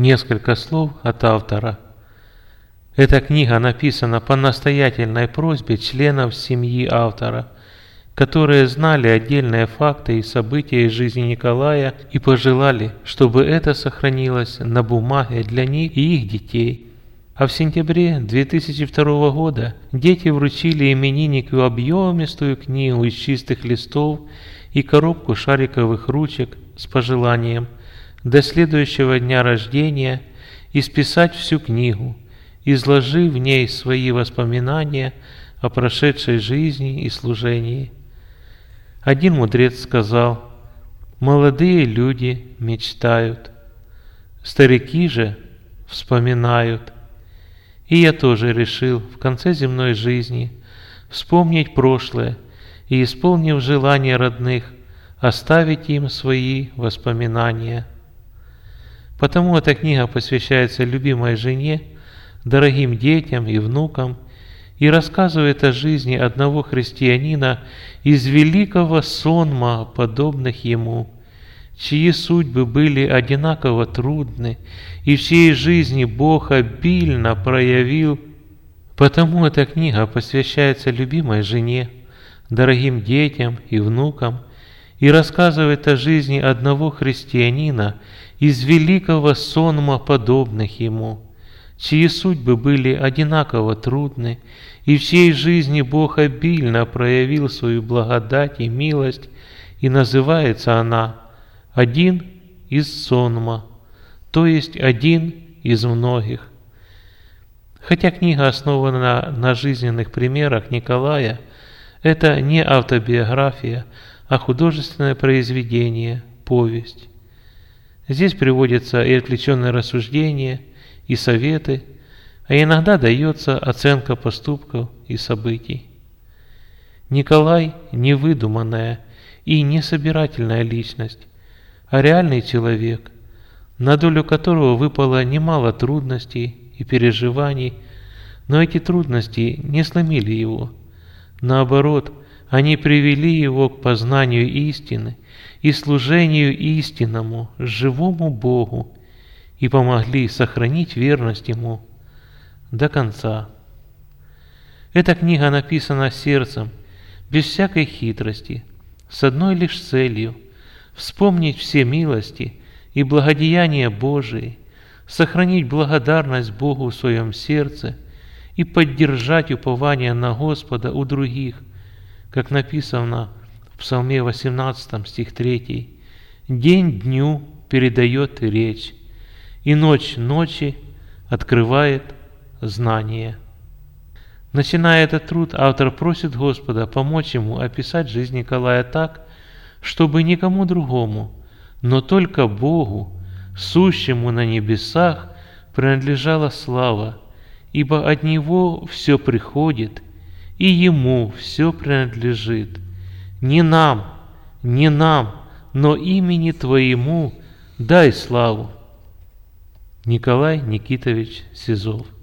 Несколько слов от автора. Эта книга написана по настоятельной просьбе членов семьи автора, которые знали отдельные факты и события из жизни Николая и пожелали, чтобы это сохранилось на бумаге для них и их детей. А в сентябре 2002 года дети вручили имениннику объемистую книгу из чистых листов и коробку шариковых ручек с пожеланием до следующего дня рождения исписать всю книгу, изложив в ней свои воспоминания о прошедшей жизни и служении. Один мудрец сказал: «Молодые люди мечтают, старики же вспоминают». И я тоже решил в конце земной жизни вспомнить прошлое и, исполнив желание родных, оставить им свои воспоминания. Потому эта книга посвящается любимой жене, дорогим детям и внукам и рассказывает о жизни одного христианина из великого сонма подобных ему, чьи судьбы были одинаково трудны, и в чьей жизни Бог обильно проявил. Потому эта книга посвящается любимой жене, дорогим детям и внукам и рассказывает о жизни одного христианина из великого сонма подобных ему, чьи судьбы были одинаково трудны, и в чьей жизни Бог обильно проявил свою благодать и милость, и называется она «Один из сонма», то есть один из многих. Хотя книга основана на жизненных примерах Николая, это не автобиография, а художественное произведение, повесть. Здесь приводятся и отвлеченные рассуждения, и советы, а иногда дается оценка поступков и событий. Николай – не выдуманная и не собирательная личность, а реальный человек, на долю которого выпало немало трудностей и переживаний, но эти трудности не сломили его. Наоборот, они привели его к познанию истины и служению истинному, живому Богу, и помогли сохранить верность Ему до конца. Эта книга написана сердцем, без всякой хитрости, с одной лишь целью – вспомнить все милости и благодеяния Божии, сохранить благодарность Богу в своем сердце и поддержать упование на Господа у других, как написано в Псалме 18, стих 3: «День дню передает речь, и ночь ночи открывает знание». Начиная этот труд, автор просит Господа помочь ему описать жизнь Николая так, чтобы никому другому, но только Богу, сущему на небесах, принадлежала слава, ибо от Него все приходит, и Ему все принадлежит. Не нам, но имени Твоему дай славу. Николай Никитович Сизов.